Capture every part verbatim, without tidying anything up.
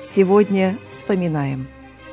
Сегодня вспоминаем.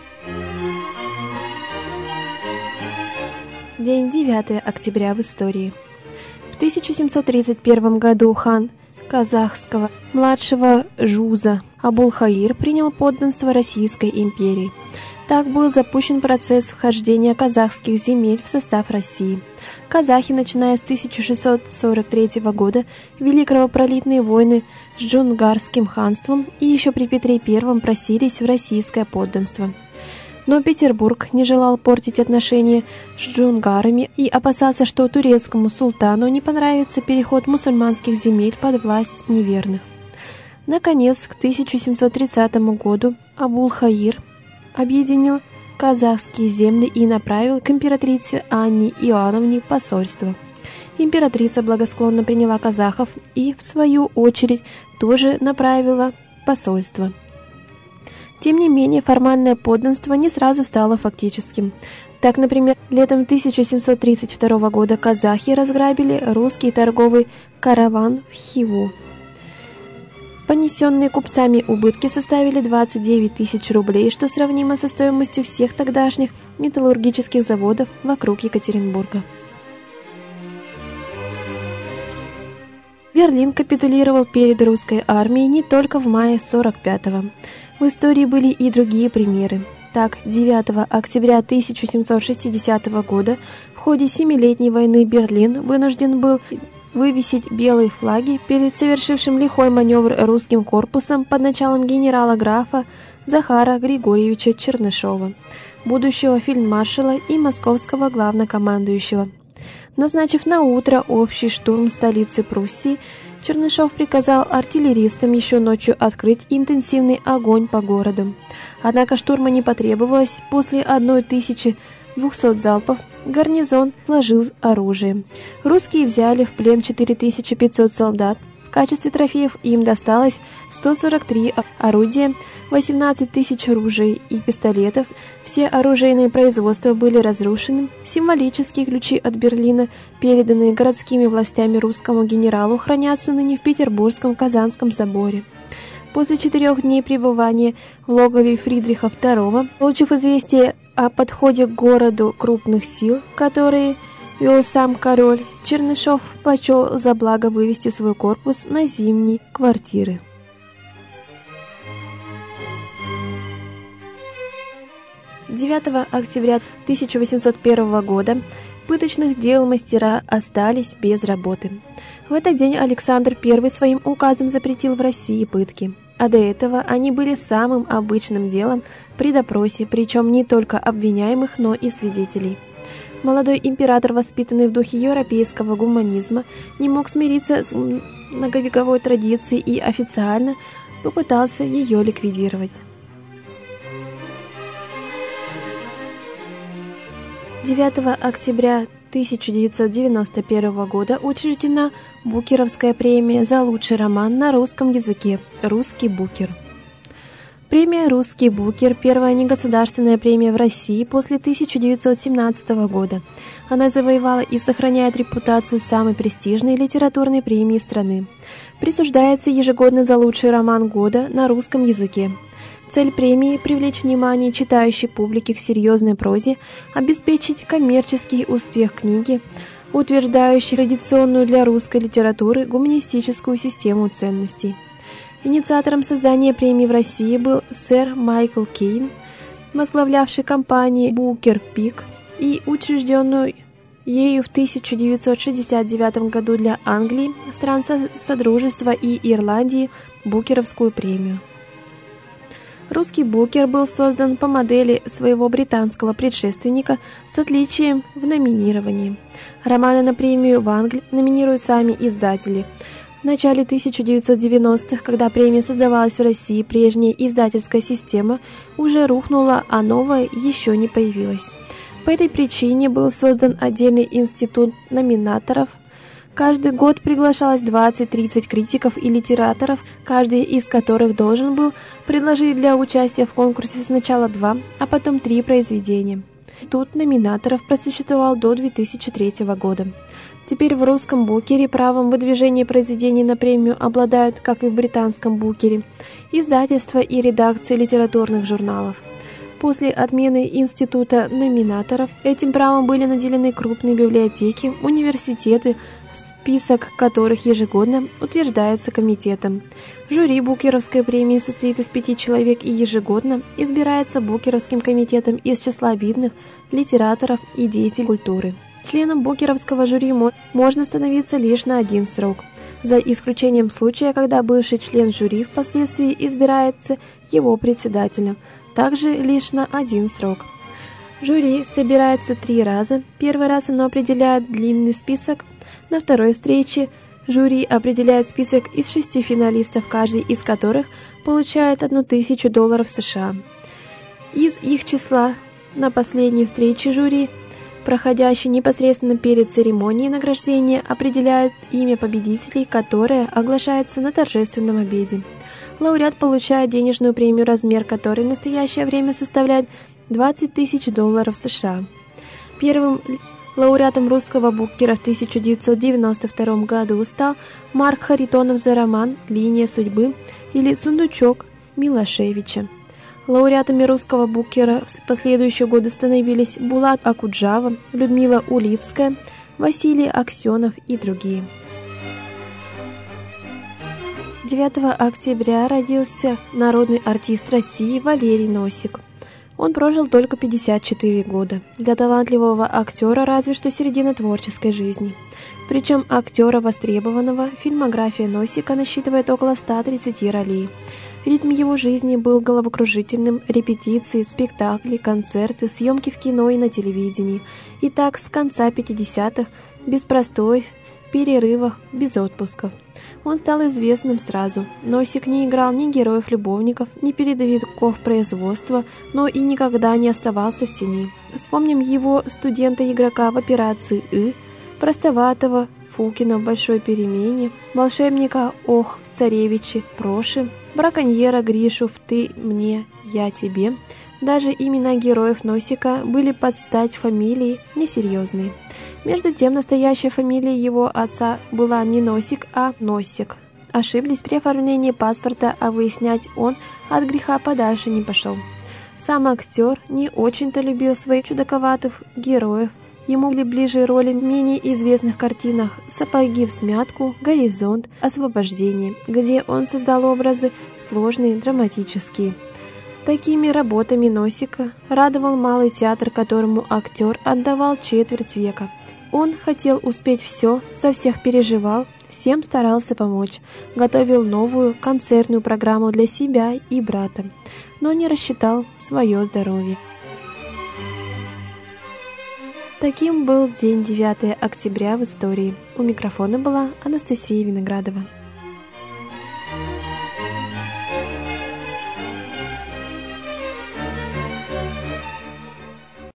День девятое октября в истории. В тысяча семьсот тридцать первом году хан казахского младшего Жуза Абулхаир принял подданство Российской империи. Так был запущен процесс вхождения казахских земель в состав России. Казахи, начиная с тысяча шестьсот сорок третьего года, вели кровопролитные войны с Джунгарским ханством и еще при Петре Первом просились в российское подданство. Но Петербург не желал портить отношения с джунгарами и опасался, что турецкому султану не понравится переход мусульманских земель под власть неверных. Наконец, к тысяча семьсот тридцатому году Абулхаир объединил казахские земли и направил к императрице Анне Иоанновне посольство. Императрица благосклонно приняла казахов и, в свою очередь, тоже направила посольство. Тем не менее, формальное подданство не сразу стало фактическим. Так, например, летом тысяча семьсот тридцать второго года казахи разграбили русский торговый караван в Хиву. Понесенные купцами убытки составили двадцать девять тысяч рублей, что сравнимо со стоимостью всех тогдашних металлургических заводов вокруг Екатеринбурга. Берлин капитулировал перед русской армией не только в мае сорок пятого. В истории были и другие примеры. Так, девятого октября тысяча семьсот шестидесятого года в ходе Семилетней войны Берлин вынужден был вывесить белые флаги перед совершившим лихой маневр русским корпусом под началом генерала-графа Захара Григорьевича Чернышова, будущего фельдмаршала и московского главнокомандующего. Назначив на утро общий штурм столицы Пруссии, Чернышов приказал артиллеристам еще ночью открыть интенсивный огонь по городу. Однако штурма не потребовалось. После тысячи двухсот залпов гарнизон сложил оружие. Русские взяли в плен четыре тысячи пятьсот солдат. В качестве трофеев им досталось сто сорок три орудия, восемнадцать тысяч ружей и пистолетов. Все оружейные производства были разрушены. Символические ключи от Берлина, переданные городскими властями русскому генералу, хранятся ныне в Петербургском Казанском соборе. После четырех дней пребывания в логове Фридриха второго, получив известие о подходе к городу крупных сил, которые вел сам король, Чернышов почел за благо вывести свой корпус на зимние квартиры. девятого октября тысяча восемьсот первого года пыточных дел мастера остались без работы. В этот день Александр Первый своим указом запретил в России пытки, а до этого они были самым обычным делом при допросе, причем не только обвиняемых, но и свидетелей. Молодой император, воспитанный в духе европейского гуманизма, не мог смириться с многовековой традицией и официально попытался ее ликвидировать. девятого октября тысяча девятьсот девяносто первого года учреждена Букеровская премия за лучший роман на русском языке «Русский Букер». Премия «Русский Букер» – первая негосударственная премия в России после тысяча девятьсот семнадцатого года. Она завоевала и сохраняет репутацию самой престижной литературной премии страны. Присуждается ежегодно за лучший роман года на русском языке. Цель премии – привлечь внимание читающей публики к серьезной прозе, обеспечить коммерческий успех книги, утверждающей традиционную для русской литературы гуманистическую систему ценностей. Инициатором создания премии в России был сэр Майкл Кейн, возглавлявший компанию Booker Peak и учрежденную ею в тысяча девятьсот шестьдесят девятом году для Англии, стран Содружества и Ирландии Букеровскую премию. Русский Букер был создан по модели своего британского предшественника с отличием в номинировании. Романы на премию в Англии номинируют сами издатели. В начале тысяча девятьсот девяностых, когда премия создавалась в России, прежняя издательская система уже рухнула, а новая еще не появилась. По этой причине был создан отдельный институт номинаторов. Каждый год приглашалось двадцать-тридцать критиков и литераторов, каждый из которых должен был предложить для участия в конкурсе сначала два, а потом три произведения. Институт номинаторов просуществовал до две тысячи третьего года. Теперь в русском букере правом выдвижения произведений на премию обладают, как и в британском букере, издательства и редакции литературных журналов. После отмены института номинаторов этим правом были наделены крупные библиотеки, университеты, список которых ежегодно утверждается комитетом. Жюри Букеровской премии состоит из пяти человек и ежегодно избирается Букеровским комитетом из числа видных литераторов и деятелей культуры. Членом Букеровского жюри можно становиться лишь на один срок, за исключением случая, когда бывший член жюри впоследствии избирается его председателем, также лишь на один срок. Жюри собирается три раза. Первый раз оно определяет длинный список. На второй встрече жюри определяет список из шести финалистов, каждый из которых получает одну тысячу долларов США. Из их числа на последней встрече жюри, проходящей непосредственно перед церемонией награждения, определяют имя победителей, которое оглашается на торжественном обеде. Лауреат получает денежную премию, размер которой в настоящее время составляет двадцать тысяч долларов США. Первым лауреатом русского букера в тысяча девятьсот девяносто втором году стал Марк Харитонов за роман «Линия судьбы» или «Сундучок» Милошевича. Лауреатами русского букера в последующие годы становились Булат Акуджава, Людмила Улицкая, Василий Аксенов и другие. девятого октября родился народный артист России Валерий Носик. Он прожил только пятьдесят четыре года. Для талантливого актера разве что середина творческой жизни. Причем актера востребованного фильмография Носика насчитывает около ста тридцати ролей. Ритм его жизни был головокружительным: репетиции, спектакли, концерты, съемки в кино и на телевидении. И так с конца пятидесятых, без простоев, перерывах, без отпусков. Он стал известным сразу. Носик не играл ни героев-любовников, ни передовиков производства, но и никогда не оставался в тени. Вспомним его студента-игрока в «Операции И», простоватого Фукина в «Большой перемене», волшебника Ох в «Царевиче», Проши, браконьера Гришу в «Ты мне, я тебе». Даже имена героев Носика были под стать фамилии несерьезные. Между тем, настоящая фамилия его отца была не Носик, а Носик. Ошиблись при оформлении паспорта, а выяснять он от греха подальше не пошел. Сам актер не очень-то любил своих чудаковатых героев. Ему были ближе роли в менее известных картинах «Сапоги всмятку», «Горизонт», «Освобождение», где он создал образы сложные, драматические. Такими работами Носика радовал малый театр, которому актер отдавал четверть века. Он хотел успеть все, за всех переживал, всем старался помочь, готовил новую концертную программу для себя и брата, но не рассчитал свое здоровье. Таким был день девятого октября в истории. У микрофона была Анастасия Виноградова.